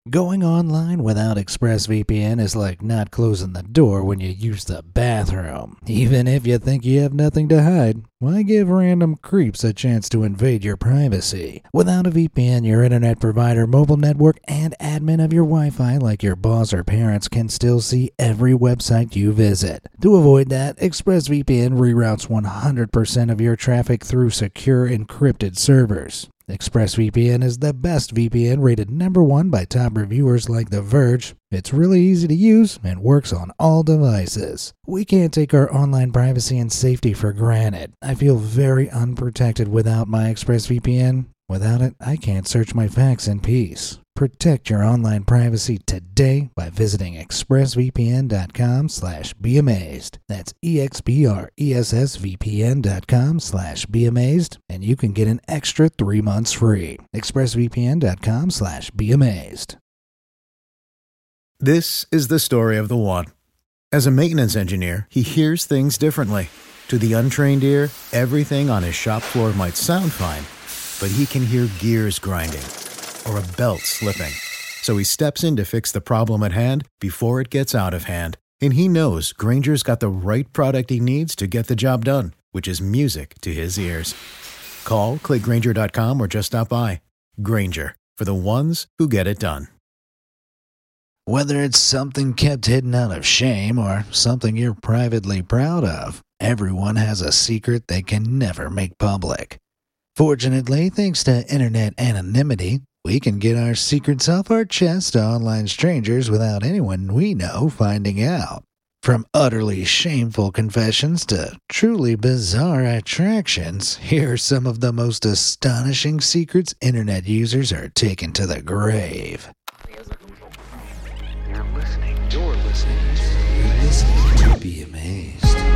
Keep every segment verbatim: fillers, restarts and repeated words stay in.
Going online without ExpressVPN is like not closing the door when you use the bathroom. Even if you think you have nothing to hide, why give random creeps a chance to invade your privacy? Without a V P N, your internet provider, mobile network, and admin of your Wi-Fi, like your boss or parents, can still see every website you visit. To avoid that, ExpressVPN reroutes one hundred percent of your traffic through secure encrypted servers. ExpressVPN is the best V P N, rated number one by top reviewers like The Verge. It's really easy to use and works on all devices. We can't take our online privacy and safety for granted. I feel very unprotected without my ExpressVPN. Without it, I can't search my facts in peace. Protect your online privacy today by visiting expressvpn.com slash be amazed. That's expressvpn.com slash be amazed, and you can get an extra three months free. expressvpn.com slash be amazed. This is the story of the one. As a maintenance engineer, he hears things differently. To the untrained ear, everything on his shop floor might sound fine, but he can hear gears grinding or a belt slipping. So he steps in to fix the problem at hand before it gets out of hand. And he knows Grainger's got the right product he needs to get the job done, which is music to his ears. Call, click Grainger dot com, or just stop by. Grainger, for the ones who get it done. Whether it's something kept hidden out of shame or something you're privately proud of, everyone has a secret they can never make public. Fortunately, thanks to internet anonymity, we can get our secrets off our chest to online strangers without anyone we know finding out. From utterly shameful confessions to truly bizarre attractions, here are some of the most astonishing secrets internet users are taking to the grave. You're listening. You're listening. You're listening to Be Amazed.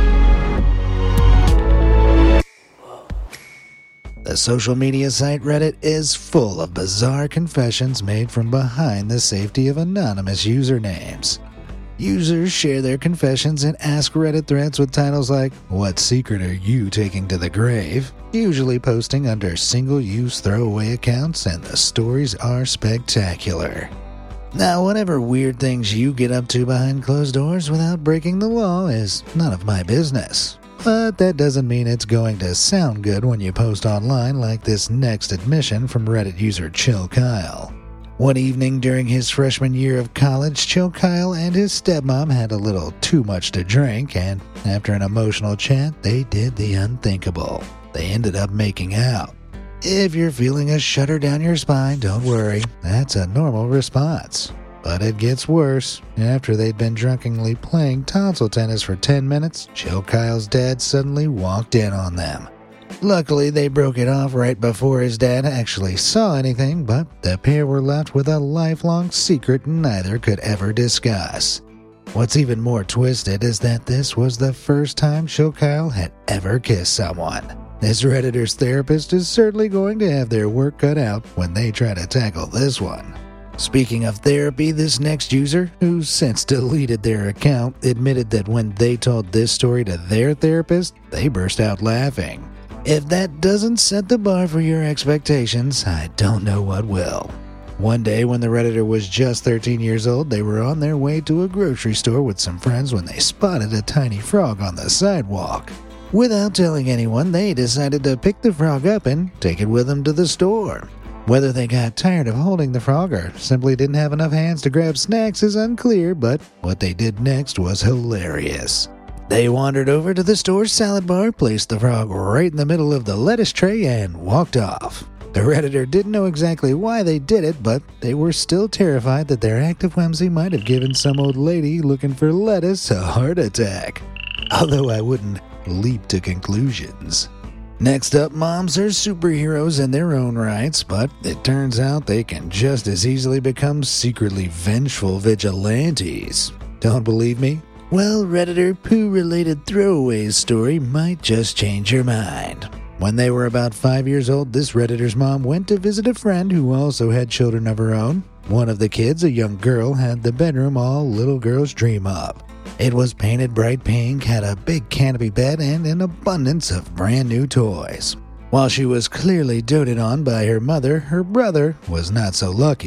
The social media site Reddit is full of bizarre confessions made from behind the safety of anonymous usernames. Users share their confessions and ask Reddit threads with titles like, "What secret are you taking to the grave?" usually posting under single-use throwaway accounts, and the stories are spectacular. Now, whatever weird things you get up to behind closed doors without breaking the law is none of my business. But that doesn't mean it's going to sound good when you post online like this next admission from Reddit user Chill Kyle. One evening during his freshman year of college, Chill Kyle and his stepmom had a little too much to drink, and after an emotional chat, they did the unthinkable. They ended up making out. If you're feeling a shudder down your spine, don't worry, that's a normal response. But it gets worse. After they'd been drunkenly playing tonsil tennis for ten minutes, Chill Kyle's dad suddenly walked in on them. Luckily, they broke it off right before his dad actually saw anything, but the pair were left with a lifelong secret neither could ever discuss. What's even more twisted is that this was the first time Chill Kyle had ever kissed someone. This Redditor's therapist is certainly going to have their work cut out when they try to tackle this one. Speaking of therapy, this next user, who's since deleted their account, admitted that when they told this story to their therapist, they burst out laughing. If that doesn't set the bar for your expectations, I don't know what will. One day when the Redditor was just thirteen years old, they were on their way to a grocery store with some friends when they spotted a tiny frog on the sidewalk. Without telling anyone, they decided to pick the frog up and take it with them to the store. Whether they got tired of holding the frog or simply didn't have enough hands to grab snacks is unclear, but what they did next was hilarious. They wandered over to the store's salad bar, placed the frog right in the middle of the lettuce tray, and walked off. The Redditor didn't know exactly why they did it, but they were still terrified that their act of whimsy might have given some old lady looking for lettuce a heart attack. Although I wouldn't leap to conclusions. Next up, moms are superheroes in their own rights, but it turns out they can just as easily become secretly vengeful vigilantes. Don't believe me? Well, Redditor poo-related throwaways story might just change your mind. When they were about five years old, this Redditor's mom went to visit a friend who also had children of her own. One of the kids, a young girl, had the bedroom all little girls dream of. It was painted bright pink, had a big canopy bed, and an abundance of brand new toys. While she was clearly doted on by her mother, her brother was not so lucky.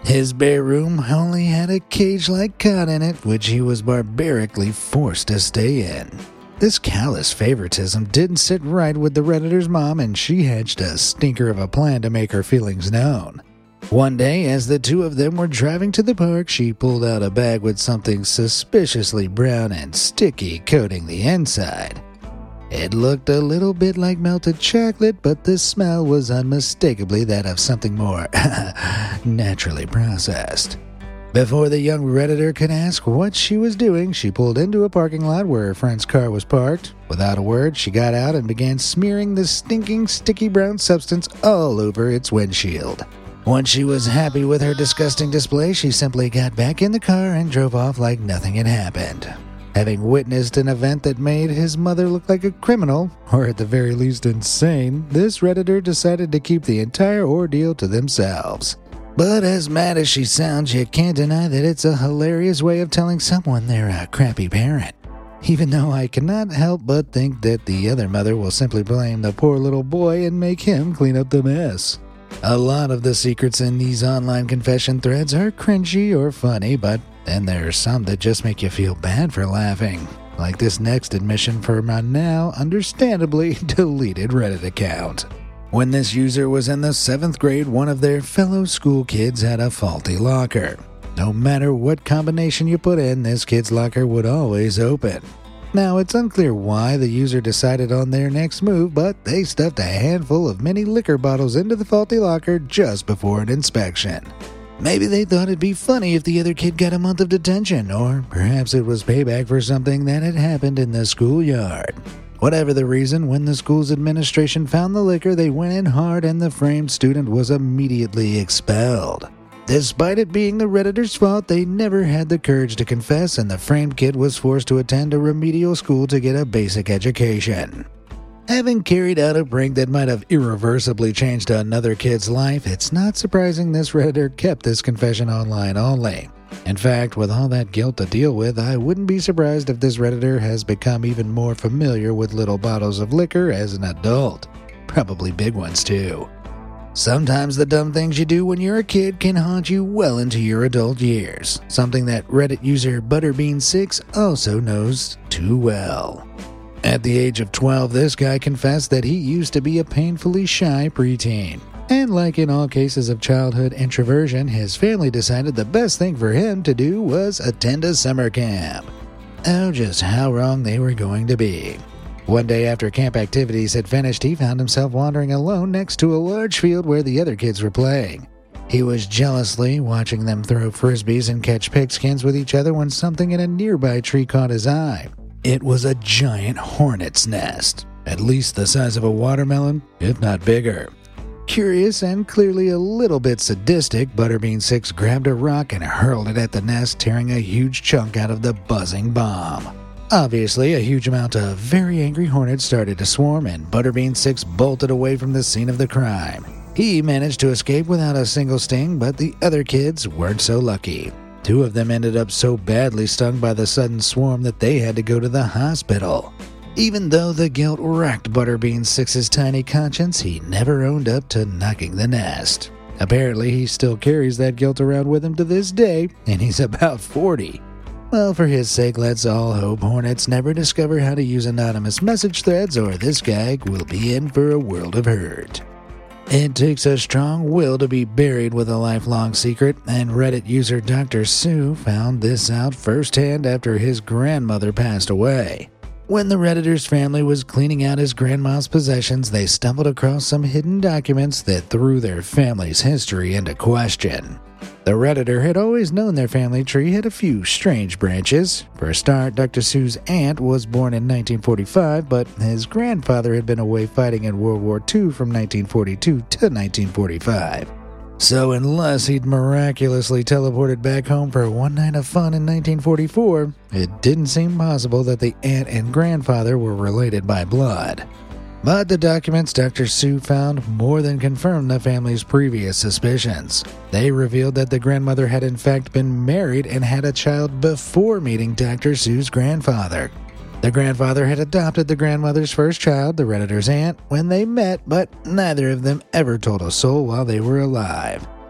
His bare room only had a cage-like cot in it, which he was barbarically forced to stay in. This callous favoritism didn't sit right with the Redditor's mom, and she hatched a stinker of a plan to make her feelings known. One day, as the two of them were driving to the park, she pulled out a bag with something suspiciously brown and sticky coating the inside. It looked a little bit like melted chocolate, but the smell was unmistakably that of something more naturally processed. Before the young Redditor could ask what she was doing, she pulled into a parking lot where her friend's car was parked. Without a word, she got out and began smearing the stinking, sticky brown substance all over its windshield. Once she was happy with her disgusting display, she simply got back in the car and drove off like nothing had happened. Having witnessed an event that made his mother look like a criminal, or at the very least insane, this Redditor decided to keep the entire ordeal to themselves. But as mad as she sounds, you can't deny that it's a hilarious way of telling someone they're a crappy parent. Even though I cannot help but think that the other mother will simply blame the poor little boy and make him clean up the mess. A lot of the secrets in these online confession threads are cringy or funny, but then there are some that just make you feel bad for laughing. Like this next admission from a now understandably deleted Reddit account. When this user was in the seventh grade, one of their fellow school kids had a faulty locker. No matter what combination you put in, this kid's locker would always open. Now, it's unclear why the user decided on their next move, but they stuffed a handful of mini liquor bottles into the faulty locker just before an inspection. Maybe they thought it'd be funny if the other kid got a month of detention, or perhaps it was payback for something that had happened in the schoolyard. Whatever the reason, when the school's administration found the liquor, they went in hard and the framed student was immediately expelled. Despite it being the Redditor's fault, they never had the courage to confess, and the framed kid was forced to attend a remedial school to get a basic education. Having carried out a prank that might have irreversibly changed another kid's life, it's not surprising this Redditor kept this confession online only. In fact, with all that guilt to deal with, I wouldn't be surprised if this Redditor has become even more familiar with little bottles of liquor as an adult. Probably big ones, too. Sometimes the dumb things you do when you're a kid can haunt you well into your adult years, something that Reddit user Butterbean six also knows too well. At the age of twelve, this guy confessed that he used to be a painfully shy preteen. And like in all cases of childhood introversion, his family decided the best thing for him to do was attend a summer camp. Oh, just how wrong they were going to be. One day after camp activities had finished, he found himself wandering alone next to a large field where the other kids were playing. He was jealously watching them throw frisbees and catch pigskins with each other when something in a nearby tree caught his eye. It was a giant hornet's nest, at least the size of a watermelon, if not bigger. Curious and clearly a little bit sadistic, Butterbean six grabbed a rock and hurled it at the nest, tearing a huge chunk out of the buzzing bomb. Obviously, a huge amount of very angry hornets started to swarm, and Butterbean six bolted away from the scene of the crime. He managed to escape without a single sting, but the other kids weren't so lucky. Two of them ended up so badly stung by the sudden swarm that they had to go to the hospital. Even though the guilt racked Butterbean six's tiny conscience, he never owned up to knocking the nest. Apparently, he still carries that guilt around with him to this day, and he's about forty. Well, for his sake, let's all hope hornets never discover how to use anonymous message threads, or this guy will be in for a world of hurt. It takes a strong will to be buried with a lifelong secret, and Reddit user Doctor Sue found this out firsthand after his grandmother passed away. When the Redditor's family was cleaning out his grandma's possessions, they stumbled across some hidden documents that threw their family's history into question. The Redditor had always known their family tree had a few strange branches. For a start, Doctor Sue's aunt was born in nineteen forty-five, but his grandfather had been away fighting in World War Two from nineteen forty-two to nineteen forty-five. So unless he'd miraculously teleported back home for one night of fun in nineteen forty-four, it didn't seem possible that the aunt and grandfather were related by blood. But the documents Doctor Sue found more than confirmed the family's previous suspicions. They revealed that the grandmother had in fact been married and had a child before meeting Doctor Sue's grandfather. The grandfather had adopted the grandmother's first child, the Redditor's aunt, when they met, but neither of them ever told a soul while they were alive.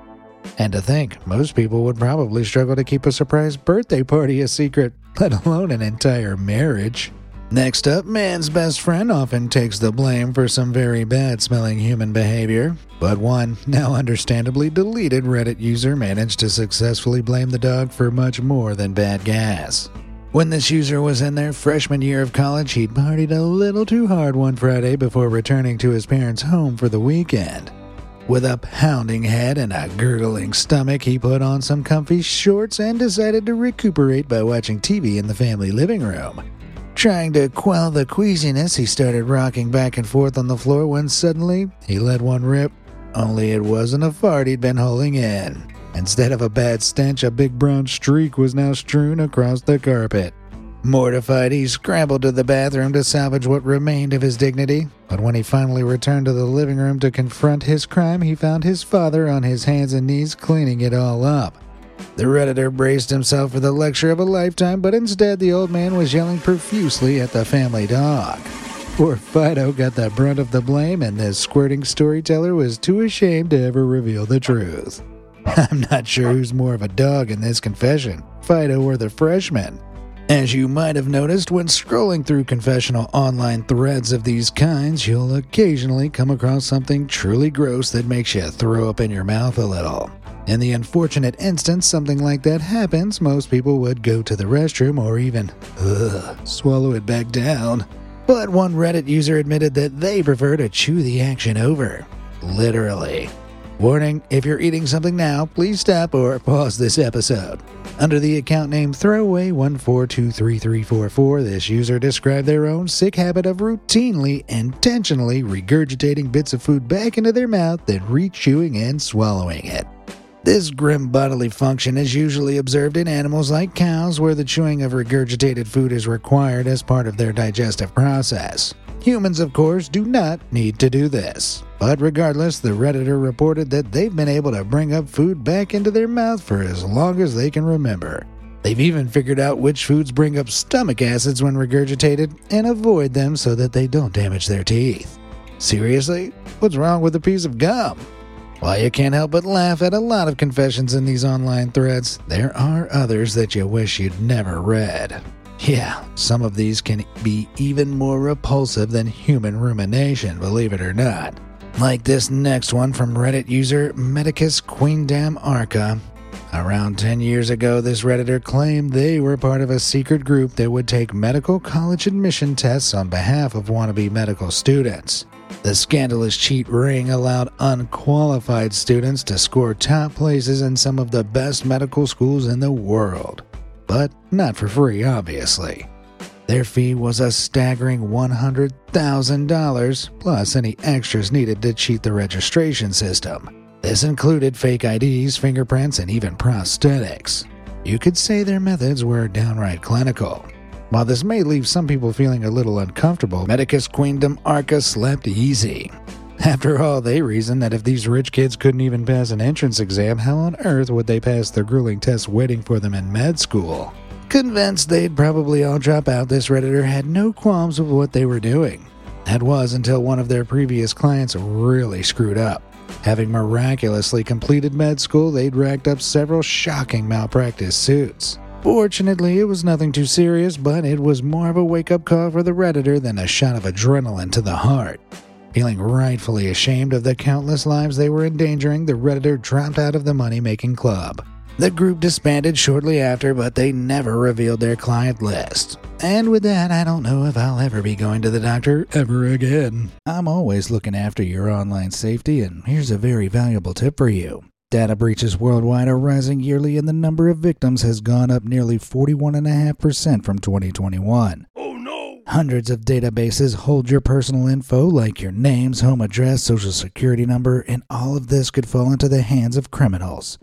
And to think, most people would probably struggle to keep a surprise birthday party a secret, let alone an entire marriage. Next up, man's best friend often takes the blame for some very bad-smelling human behavior, but one, now understandably deleted Reddit user managed to successfully blame the dog for much more than bad gas. When this user was in their freshman year of college, he'd partied a little too hard one Friday before returning to his parents' home for the weekend. With a pounding head and a gurgling stomach, he put on some comfy shorts and decided to recuperate by watching T V in the family living room. Trying to quell the queasiness, he started rocking back and forth on the floor when suddenly he let one rip, only it wasn't a fart he'd been holding in. Instead of a bad stench, a big brown streak was now strewn across the carpet. Mortified, he scrambled to the bathroom to salvage what remained of his dignity, but when he finally returned to the living room to confront his crime, he found his father on his hands and knees cleaning it all up. The Redditor braced himself for the lecture of a lifetime, but instead the old man was yelling profusely at the family dog. Poor Fido got the brunt of the blame, and this squirting storyteller was too ashamed to ever reveal the truth. I'm not sure who's more of a dog in this confession, Fido or the freshman. As you might have noticed, when scrolling through confessional online threads of these kinds, you'll occasionally come across something truly gross that makes you throw up in your mouth a little. In the unfortunate instance something like that happens, most people would go to the restroom or even, ugh, swallow it back down. But one Reddit user admitted that they prefer to chew the action over. Literally. Warning, if you're eating something now, please stop or pause this episode. Under the account name throwaway one four two three three four four, this user described their own sick habit of routinely, intentionally regurgitating bits of food back into their mouth, then re-chewing and swallowing it. This grim bodily function is usually observed in animals like cows, where the chewing of regurgitated food is required as part of their digestive process. Humans, of course, do not need to do this. But regardless, the Redditor reported that they've been able to bring up food back into their mouth for as long as they can remember. They've even figured out which foods bring up stomach acids when regurgitated and avoid them so that they don't damage their teeth. Seriously? What's wrong with a piece of gum? While you can't help but laugh at a lot of confessions in these online threads, there are others that you wish you'd never read. Yeah, some of these can be even more repulsive than human rumination, believe it or not. Like this next one from Reddit user Medicus Queendam Arca. Around ten years ago, this Redditor claimed they were part of a secret group that would take medical college admission tests on behalf of wannabe medical students. The scandalous cheat ring allowed unqualified students to score top places in some of the best medical schools in the world. But not for free, obviously. Their fee was a staggering one hundred thousand dollars, plus any extras needed to cheat the registration system. This included fake I Ds, fingerprints, and even prosthetics. You could say their methods were downright clinical. While this may leave some people feeling a little uncomfortable, Medicus Queendom Arca slept easy. After all, they reasoned that if these rich kids couldn't even pass an entrance exam, how on earth would they pass the grueling tests waiting for them in med school? Convinced they'd probably all drop out, this Redditor had no qualms with what they were doing. That was until one of their previous clients really screwed up. Having miraculously completed med school, they'd racked up several shocking malpractice suits. Fortunately, it was nothing too serious, but it was more of a wake-up call for the Redditor than a shot of adrenaline to the heart. Feeling rightfully ashamed of the countless lives they were endangering, the Redditor dropped out of the money-making club. The group disbanded shortly after, but they never revealed their client list. And with that, I don't know if I'll ever be going to the doctor ever again. I'm always looking after your online safety, and here's a very valuable tip for you. Data breaches worldwide are rising yearly, and the number of victims has gone up nearly forty-one point five percent from twenty twenty-one. Oh no! Hundreds of databases hold your personal info like your names, home address, social security number, and all of this could fall into the hands of criminals.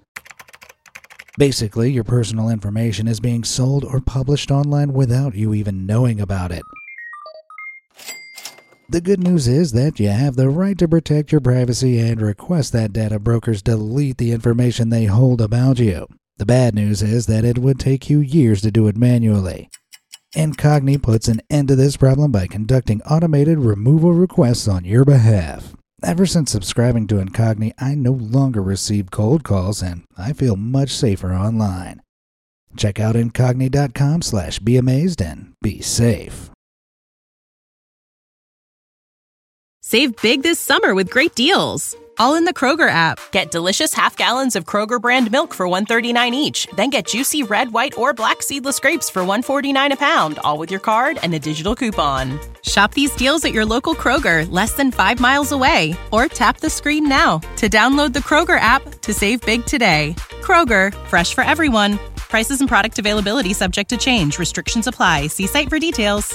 Basically, your personal information is being sold or published online without you even knowing about it. The good news is that you have the right to protect your privacy and request that data brokers delete the information they hold about you. The bad news is that it would take you years to do it manually. Incogni puts an end to this problem by conducting automated removal requests on your behalf. Ever since subscribing to Incogni, I no longer receive cold calls and I feel much safer online. Check out Incogni.com slash be amazed and be safe. Save big this summer with great deals. All in the Kroger app. Get delicious half gallons of Kroger brand milk for one thirty-nine each. Then get juicy red, white, or black seedless grapes for one forty-nine a pound, all with your card and a digital coupon. Shop these deals at your local Kroger, less than five miles away. Or tap the screen now to download the Kroger app to save big today. Kroger, fresh for everyone. Prices and product availability subject to change. Restrictions apply. See site for details.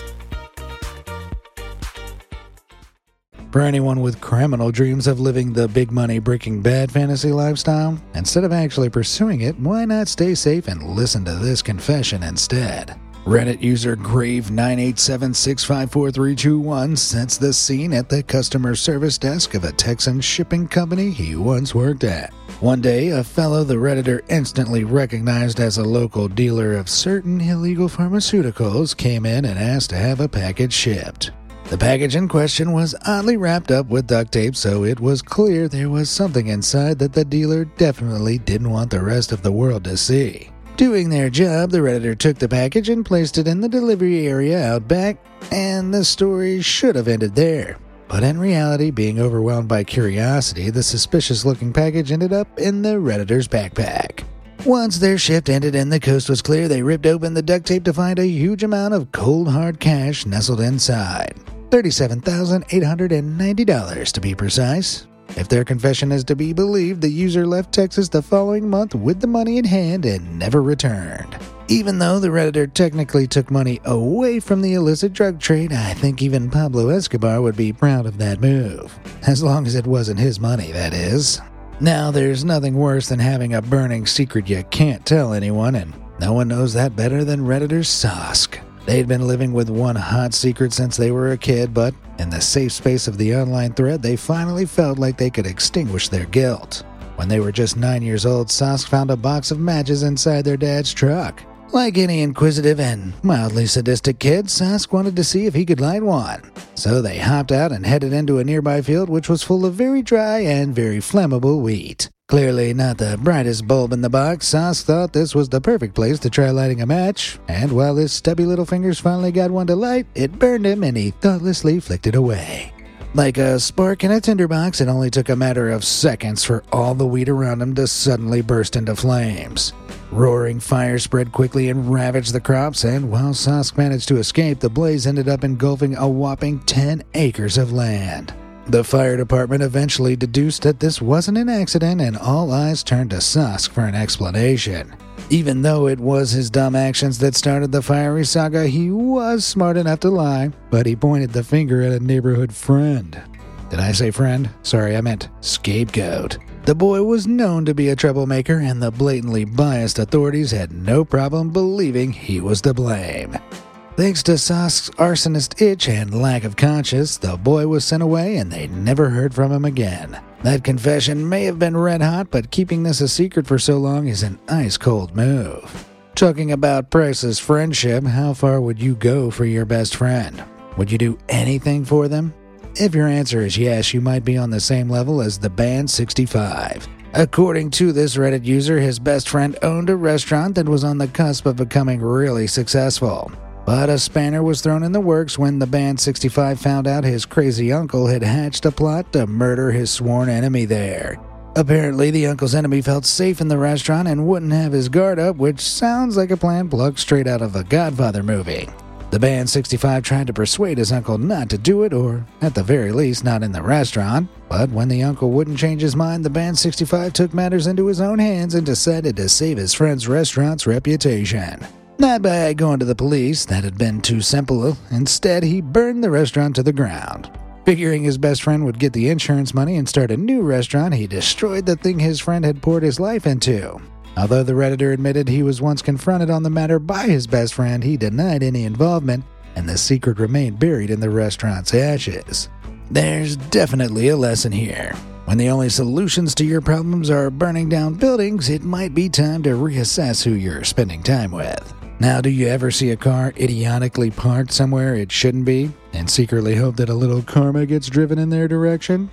For anyone with criminal dreams of living the big money Breaking Bad fantasy lifestyle, instead of actually pursuing it, why not stay safe and listen to this confession instead? Reddit user Grave nine eight seven six five four three two one sets the scene at the customer service desk of a Texan shipping company he once worked at. One day, a fellow the Redditor instantly recognized as a local dealer of certain illegal pharmaceuticals came in and asked to have a package shipped. The package in question was oddly wrapped up with duct tape, so it was clear there was something inside that the dealer definitely didn't want the rest of the world to see. Doing their job, the Redditor took the package and placed it in the delivery area out back, and the story should have ended there. But in reality, being overwhelmed by curiosity, the suspicious-looking package ended up in the Redditor's backpack. Once their shift ended and the coast was clear, they ripped open the duct tape to find a huge amount of cold hard cash nestled inside. thirty-seven thousand eight hundred ninety dollars to be precise. If their confession is to be believed, the user left Texas the following month with the money in hand and never returned. Even though the Redditor technically took money away from the illicit drug trade, I think even Pablo Escobar would be proud of that move. As long as it wasn't his money, that is. Now, there's nothing worse than having a burning secret you can't tell anyone, and no one knows that better than Redditor Sosk. They'd been living with one hot secret since they were a kid, but in the safe space of the online thread, they finally felt like they could extinguish their guilt. When they were just nine years old, Sosk found a box of matches inside their dad's truck. Like any inquisitive and mildly sadistic kid, Sosk wanted to see if he could light one. So they hopped out and headed into a nearby field which was full of very dry and very flammable wheat. Clearly not the brightest bulb in the box, Sosk thought this was the perfect place to try lighting a match, and while his stubby little fingers finally got one to light, it burned him and he thoughtlessly flicked it away. Like a spark in a tinderbox, it only took a matter of seconds for all the wheat around him to suddenly burst into flames. Roaring fire spread quickly and ravaged the crops, and while Sosk managed to escape, the blaze ended up engulfing a whopping ten acres of land. The fire department eventually deduced that this wasn't an accident, and all eyes turned to Sosk for an explanation. Even though it was his dumb actions that started the fiery saga, he was smart enough to lie, but he pointed the finger at a neighborhood friend. Did I say friend? Sorry, I meant scapegoat. The boy was known to be a troublemaker, and the blatantly biased authorities had no problem believing he was to blame. Thanks to Sosk's arsonist itch and lack of conscience, the boy was sent away and they never heard from him again. That confession may have been red hot, but keeping this a secret for so long is an ice-cold move. Talking about priceless friendship, how far would you go for your best friend? Would you do anything for them? If your answer is yes, you might be on the same level as the band sixty-five. According to this Reddit user, his best friend owned a restaurant that was on the cusp of becoming really successful. But a spanner was thrown in the works when the band sixty-five found out his crazy uncle had hatched a plot to murder his sworn enemy there. Apparently, the uncle's enemy felt safe in the restaurant and wouldn't have his guard up, which sounds like a plan plucked straight out of a Godfather movie. The band sixty-five tried to persuade his uncle not to do it, or at the very least not in the restaurant. But when the uncle wouldn't change his mind, the band sixty-five took matters into his own hands and decided to save his friend's restaurant's reputation. Not by going to the police, that had been too simple. Instead, he burned the restaurant to the ground. Figuring his best friend would get the insurance money and start a new restaurant, he destroyed the thing his friend had poured his life into. Although the Redditor admitted he was once confronted on the matter by his best friend, he denied any involvement, and the secret remained buried in the restaurant's ashes. There's definitely a lesson here. When the only solutions to your problems are burning down buildings, it might be time to reassess who you're spending time with. Now, do you ever see a car idiotically parked somewhere it shouldn't be, and secretly hope that a little karma gets driven in their direction?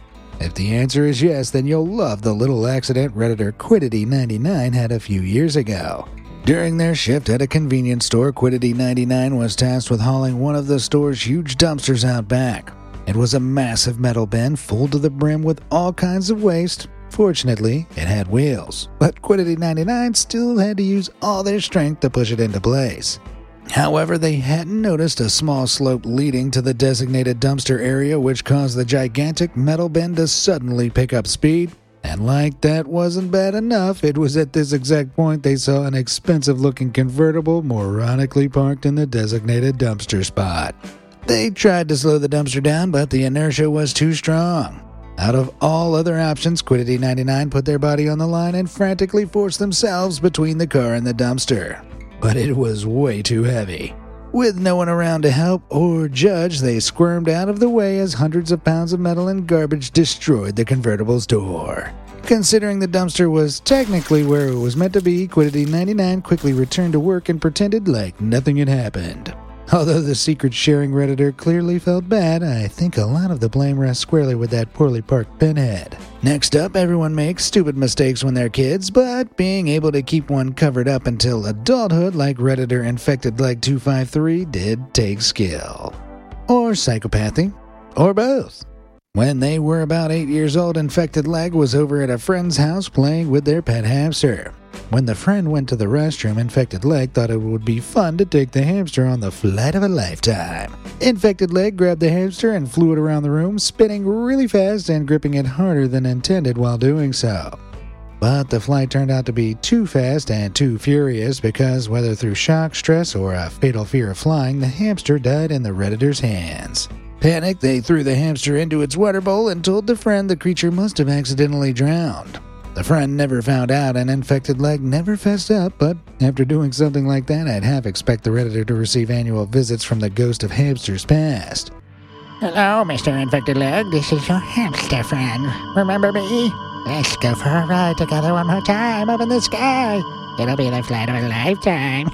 If the answer is yes, then you'll love the little accident Redditor Quiddity ninety-nine had a few years ago. During their shift at a convenience store, Quiddity ninety-nine was tasked with hauling one of the store's huge dumpsters out back. It was a massive metal bin full to the brim with all kinds of waste. Fortunately, it had wheels, but Quiddity ninety-nine still had to use all their strength to push it into place. However, they hadn't noticed a small slope leading to the designated dumpster area, which caused the gigantic metal bin to suddenly pick up speed. And like that wasn't bad enough, it was at this exact point they saw an expensive-looking convertible moronically parked in the designated dumpster spot. They tried to slow the dumpster down, but the inertia was too strong. Out of all other options, Quiddity ninety-nine put their body on the line and frantically forced themselves between the car and the dumpster. But it was way too heavy. With no one around to help or judge, they squirmed out of the way as hundreds of pounds of metal and garbage destroyed the convertible's door. Considering the dumpster was technically where it was meant to be, Quiddity ninety-nine quickly returned to work and pretended like nothing had happened. Although the secret-sharing Redditor clearly felt bad, I think a lot of the blame rests squarely with that poorly parked pinhead. Next up, everyone makes stupid mistakes when they're kids, but being able to keep one covered up until adulthood like Redditor Infected Leg two five three did take skill. Or psychopathy. Or both. When they were about eight years old, Infected Leg was over at a friend's house playing with their pet hamster. When the friend went to the restroom, Infected Leg thought it would be fun to take the hamster on the flight of a lifetime. Infected Leg grabbed the hamster and flew it around the room, spinning really fast and gripping it harder than intended while doing so. But the flight turned out to be too fast and too furious because, whether through shock, stress, or a fatal fear of flying, the hamster died in the Redditor's hands. Panicked, they threw the hamster into its water bowl and told the friend the creature must have accidentally drowned. The friend never found out, and Infected Leg never fessed up, but after doing something like that, I'd half expect the Redditor to receive annual visits from the ghost of hamsters past. Hello, Mister Infected Leg. This is your hamster friend. Remember me? Let's go for a ride together one more time up in the sky. It'll be the flight of a lifetime.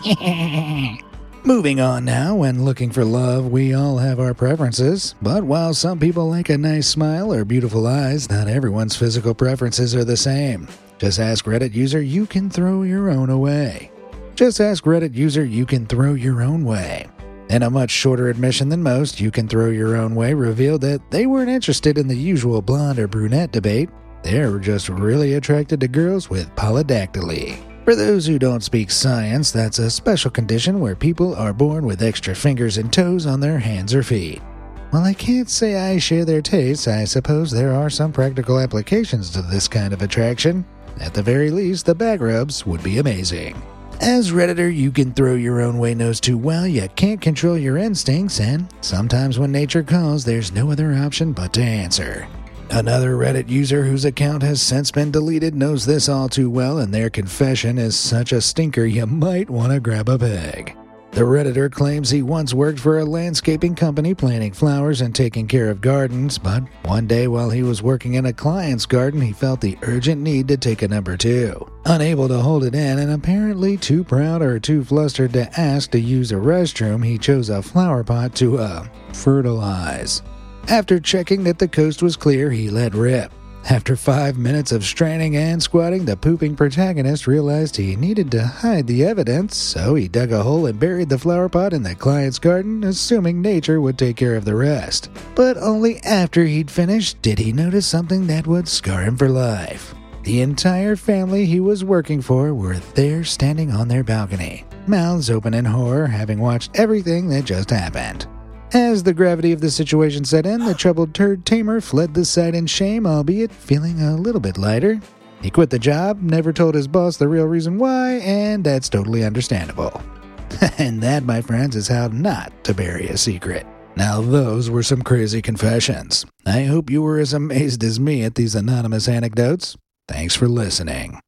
Moving on now, when looking for love, we all have our preferences. But while some people like a nice smile or beautiful eyes, not everyone's physical preferences are the same. Just ask Reddit user, you can throw your own away. Just ask Reddit user, you can throw your own way. In a much shorter admission than most, You Can Throw Your Own Way revealed that they weren't interested in the usual blonde or brunette debate. They were just really attracted to girls with polydactyly. For those who don't speak science, that's a special condition where people are born with extra fingers and toes on their hands or feet. While I can't say I share their tastes, I suppose there are some practical applications to this kind of attraction. At the very least, the back rubs would be amazing. As Redditor, You Can Throw Your Own Way knows too well, you can't control your instincts, and sometimes when nature calls, there's no other option but to answer. Another Reddit user whose account has since been deleted knows this all too well, and their confession is such a stinker you might want to grab a peg. The Redditor claims he once worked for a landscaping company planting flowers and taking care of gardens, but one day while he was working in a client's garden, he felt the urgent need to take a number two. Unable to hold it in and apparently too proud or too flustered to ask to use a restroom, he chose a flower pot to, uh, fertilize. After checking that the coast was clear, he let rip. After five minutes of straining and squatting, the pooping protagonist realized he needed to hide the evidence, so he dug a hole and buried the flower pot in the client's garden, assuming nature would take care of the rest. But only after he'd finished did he notice something that would scar him for life. The entire family he was working for were there standing on their balcony, mouths open in horror, having watched everything that just happened. As the gravity of the situation set in, the troubled turd tamer fled the site in shame, albeit feeling a little bit lighter. He quit the job, never told his boss the real reason why, and that's totally understandable. And that, my friends, is how not to bury a secret. Now those were some crazy confessions. I hope you were as amazed as me at these anonymous anecdotes. Thanks for listening.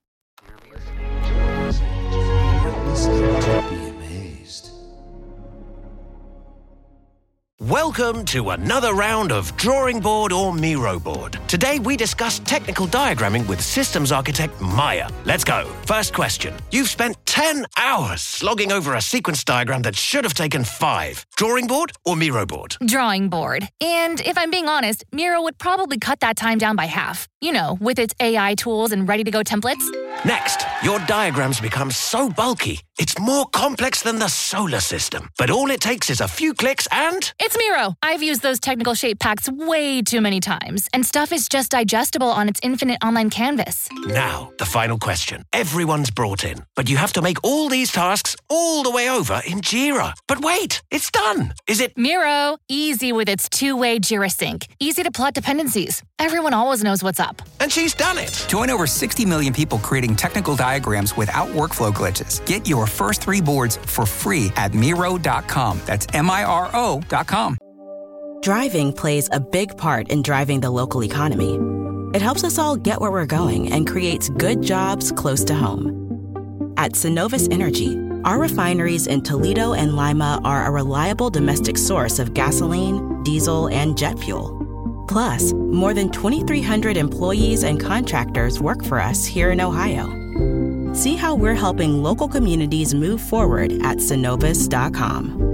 Welcome to another round of Drawing Board or Miro Board. Today we discuss technical diagramming with systems architect Maya. Let's go. First question. You've spent ten hours slogging over a sequence diagram that should have taken five. Drawing board or Miro board? Drawing board. And if I'm being honest, Miro would probably cut that time down by half. You know, with its A I tools and ready-to-go templates. Next, your diagrams become so bulky, it's more complex than the solar system. But all it takes is a few clicks and... It's Miro. I've used those technical shape packs way too many times, and stuff is just digestible on its infinite online canvas. Now, the final question. Everyone's brought in, but you have to make all these tasks all the way over in Jira. But wait, it's done. Is it... Miro. Easy with its two-way Jira sync. Easy to plot dependencies. Everyone always knows what's up. And she's done it. Join over sixty million people creating technical diagrams without workflow glitches. Get your first three boards for free at Miro dot com. That's M I R O dot com. Driving plays a big part in driving the local economy. It helps us all get where we're going and creates good jobs close to home. At Synovus Energy, our refineries in Toledo and Lima are a reliable domestic source of gasoline, diesel, and jet fuel. Plus, more than twenty-three hundred employees and contractors work for us here in Ohio. See how we're helping local communities move forward at Synovus dot com.